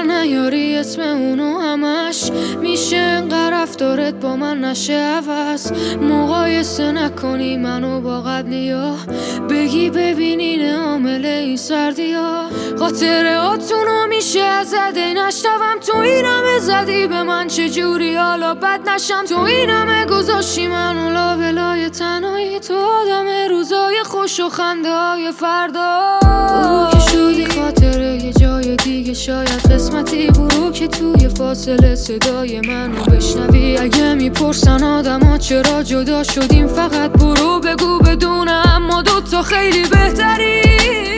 نیاری اسم اونو همش میشه انقدر رفتارت با من نشه عوض مقایسه نکنی منو با قبلی ها بگی ببینین عامل این سردی ها خاطراتونو میشه زده نشتوم تو این همه زدی به من چجوری حالا بد نشم تو این همه گذاشتی منو لابلای تنهایی تو آدم روزای خوش و خنده های فردا برو که شدی خاطره یه جای دیگه شاید قسمتی برو که توی فاصله صدای منو بشنوی اگه میپرسن آدم ها چرا جدا شدیم فقط برو بگو بدونم ما دوتا خیلی بهتریم